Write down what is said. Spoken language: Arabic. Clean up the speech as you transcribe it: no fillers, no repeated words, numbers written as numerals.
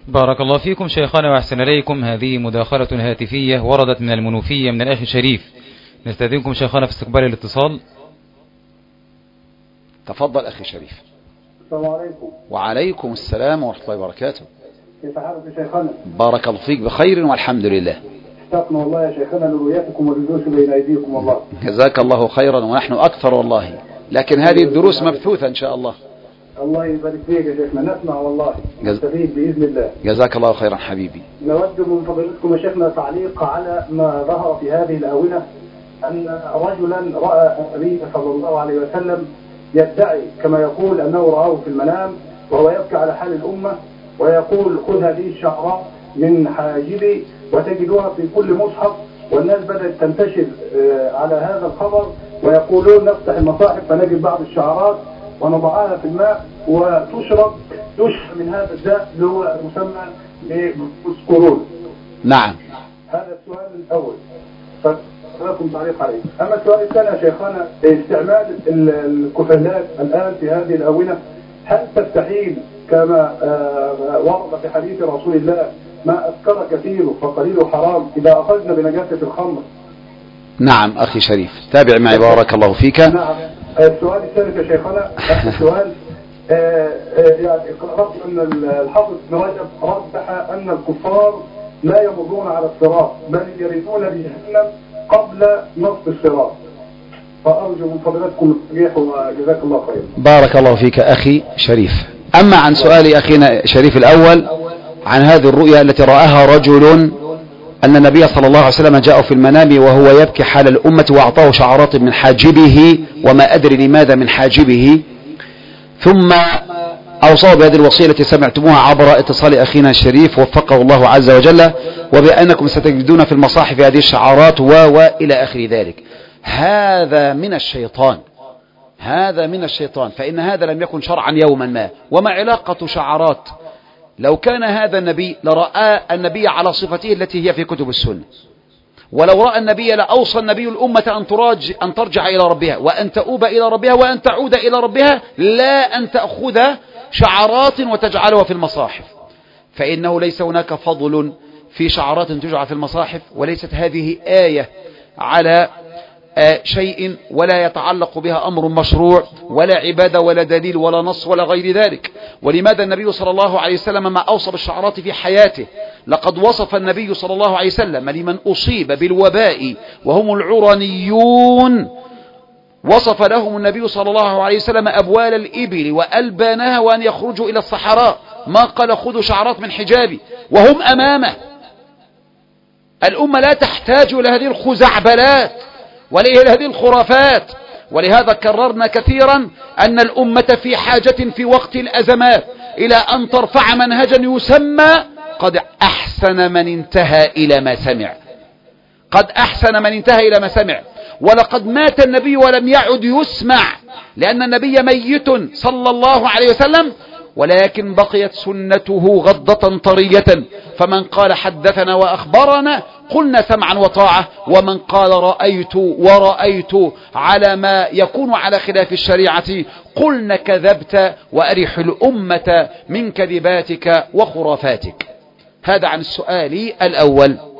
بارك الله فيكم شيخنا وأحسن إليكم. هذه مداخلة هاتفية وردت من المنوفية من الأخ شريف. نستأذنكم شيخنا في استقبال الاتصال. تفضل أخي شريف. السلام عليكم. وعليكم السلام ورحمة الله وبركاته. كيف حالك يا شيخنا؟ بارك الله فيك بخير والحمد لله. اشتقنا والله يا شيخنا لرؤيتكم والجلوس بين أيديكم والله. جزاك الله خيرا ونحن أكثر والله، لكن هذه الدروس مبثوثة إن شاء الله. الله يبارك فيك يا شيخنا، نسمع والله نستفيد بإذن الله. جزاك الله خيرا حبيبي. نود من فضيلتكم يا شيخنا تعليق على ما ظهر في هذه الآونة، أن رجلا رأى النبي صلى الله عليه وسلم يدعي كما يقول أنه رآه في المنام وهو يبكي على حال الأمة ويقول خذ هذه الشعراء من حاجبي، وتجدوها في كل مصحف، والناس بدأت تنتشر على هذا الخبر ويقولون نفتح المصاحف فنجد بعض الشعارات ونضعها في الماء وتشرب يشفى من هذا الداء اللي هو مسمى بالسكرول. نعم. هذا السؤال الأول، فلكم تعليق عليه. أما السؤال الثاني يا شيخنا، استعمال الكحولات الآن في هذه الآونة، هل تستحيل كما ورد في حديث رسول الله ما أسكر كثيره فقليله حرام إذا أخذنا بنجاسة الخمر؟ نعم أخي شريف، تابع معي بارك الله فيك. نعم. السؤال الثالث يا شيخنا، السؤال يعني قرأت أن الحافظ ابن رجب رجح أن الكفار لا يمرون على الصراط بل يرثون بجهنم قبل نصف الصراط، فأرجو من فضلاتكم الترجيح وجزاك الله خير. بارك الله فيك أخي شريف. أما عن سؤال أخينا شريف الأول عن هذه الرؤيا التي رآها رجل أن النبي صلى الله عليه وسلم جاء في المنام وهو يبكي حال الأمة وأعطاه شعرات من حاجبه وما أدري لماذا من حاجبه، ثم أوصاه بهذه الوصية التي سمعتموها عبر اتصال أخينا الشريف وفقه الله عز وجل، وبأنكم ستجدون في المصاحف هذه الشعارات وإلى آخر ذلك. هذا من الشيطان، هذا من الشيطان، فإن هذا لم يكن شرعا يوما ما. وما علاقة شعارات؟ لو كان هذا النبي لرأى النبي على صفته التي هي في كتب السنة، ولو رأى النبي لأوصى النبي الأمة أن ترجع إلى ربها وأن تؤوب إلى ربها وأن تعود إلى ربها، لا أن تأخذ شعارات وتجعلها في المصاحف، فإنه ليس هناك فضل في شعارات تجعل في المصاحف، وليست هذه آية على شيء ولا يتعلق بها أمر مشروع ولا عبادة ولا دليل ولا نص ولا غير ذلك. ولماذا النبي صلى الله عليه وسلم ما أوصى بالشعارات في حياته؟ لقد وصف النبي صلى الله عليه وسلم لمن أصيب بالوباء وهم العرنيون، وصف لهم النبي صلى الله عليه وسلم أبوال الإبل وألبانها وأن يخرجوا إلى الصحراء، ما قال خذوا شعرات من حجابي وهم أمامه. الأمة لا تحتاج إلى هذه الخزعبلات وإلى هذه الخرافات، ولهذا كررنا كثيرا أن الأمة في حاجة في وقت الأزمات إلى أن ترفع منهجا يسمى قد أحسن من انتهى إلى ما سمع، قد أحسن من انتهى إلى ما سمع. ولقد مات النبي ولم يعد يسمع، لأن النبي ميت صلى الله عليه وسلم، ولكن بقيت سنته غضة طرية، فمن قال حدثنا وأخبرنا قلنا سمعا وطاعة، ومن قال رأيت ورأيت على ما يكون على خلاف الشريعة قلنا كذبت وأرح الأمة من كذباتك وخرافاتك. هذا عن السؤال الأول.